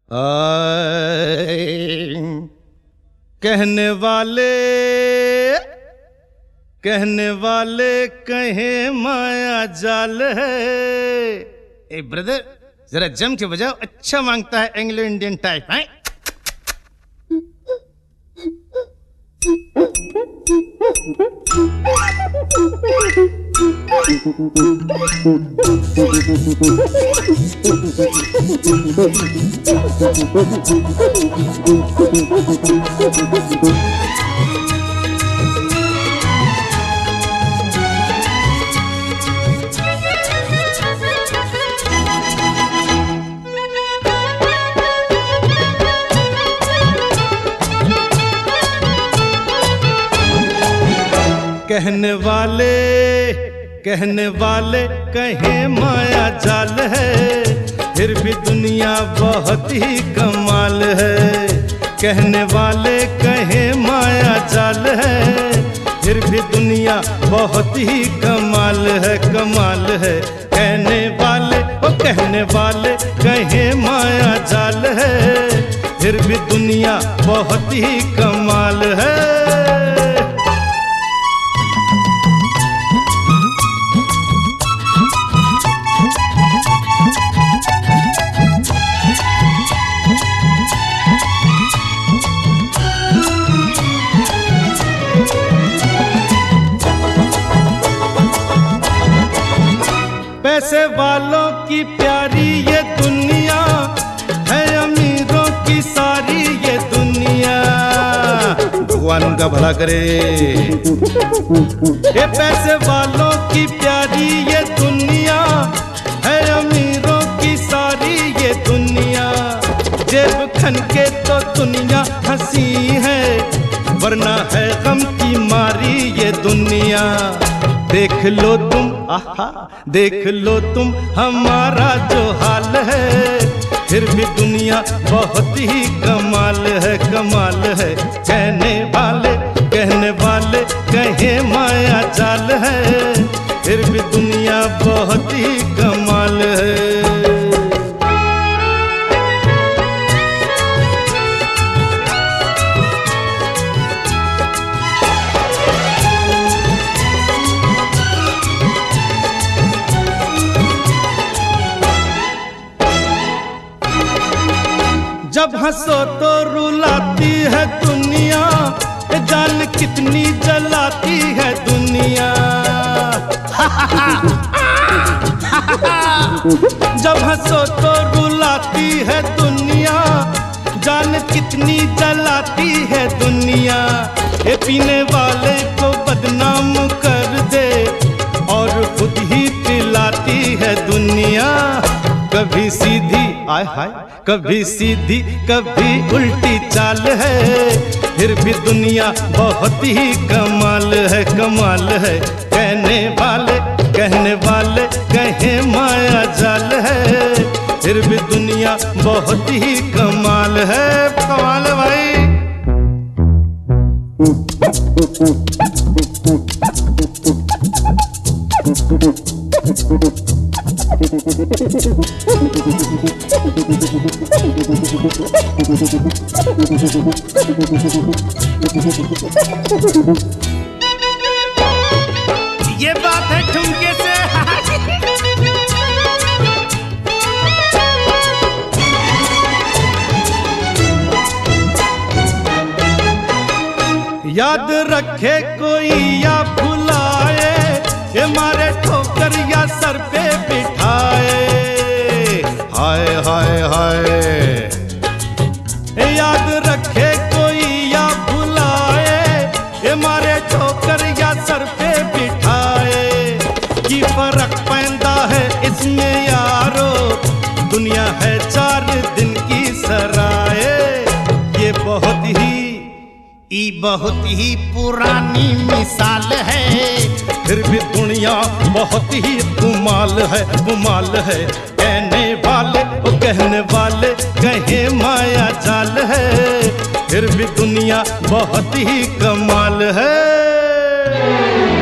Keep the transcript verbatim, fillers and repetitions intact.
आए कहने वाले कहने वाले कहे माया जाल है। ए ब्रदर जरा जम के बजाओ, अच्छा मांगता है एंग्लो इंडियन टाइप है। कहने वाले कहने वाले कहे माया जाल है, फिर भी दुनिया बहुत ही कमाल है। कहने वाले कहे माया जाल है, फिर भी दुनिया बहुत ही कमाल है, कमाल है। कहने वाले ओ कहने वाले कहे माया जाल है, फिर भी दुनिया बहुत ही कमाल है। पैसे वालों की प्यारी ये दुनिया है, अमीरों की सारी ये दुनिया। भगवान उनका भला करे। ये पैसे वालों की प्यारी ये दुनिया है, अमीरों की सारी ये दुनिया। जेब खन के तो दुनिया हंसी है, वरना है गम की मारी ये दुनिया। देख लो तुम आहा देख लो तुम हमारा जो हाल है, फिर भी दुनिया बहुत ही कमाल है, कमाल है। कहने वाले कहने वाले कहे माया जाल है, फिर भी दुनिया बहुत ही कमाल है। जब हंसो तो रुलाती है दुनिया, जान कितनी जलाती है दुनिया। जब हंसो तो रुलाती है दुनिया, जान कितनी जलाती है दुनिया। ये पीने वाले को बदनाम कर दे और खुद ही पिलाती है दुनिया। कभी सीधी आय हाय कभी सीधी कभी उल्टी चाल है, फिर भी दुनिया बहुत ही कमाल है, कमाल है। कहने वाले कहने वाले कहे माया जाल है, फिर भी दुनिया बहुत ही कमाल है, कमाल है भाई। ये बात है ठुमके से। याद रखे कोई या भुलाए, ये मारे ठोकर या सर पे बिठाए। हाय हाय हाय याद रखे कोई या भुलाए, ये मारे ठोकर या सर पे बिठाए। की फर्क पैदा है इसमें यारो, दुनिया है चार दिन की सराय। ये बहुत ही ये बहुत ही पुरानी मिसाल है, फिर भी दुनिया बहुत ही कमाल है, कमाल है। कहने वाले ओ कहने वाले कहे माया जाल है, फिर भी दुनिया बहुत ही कमाल है।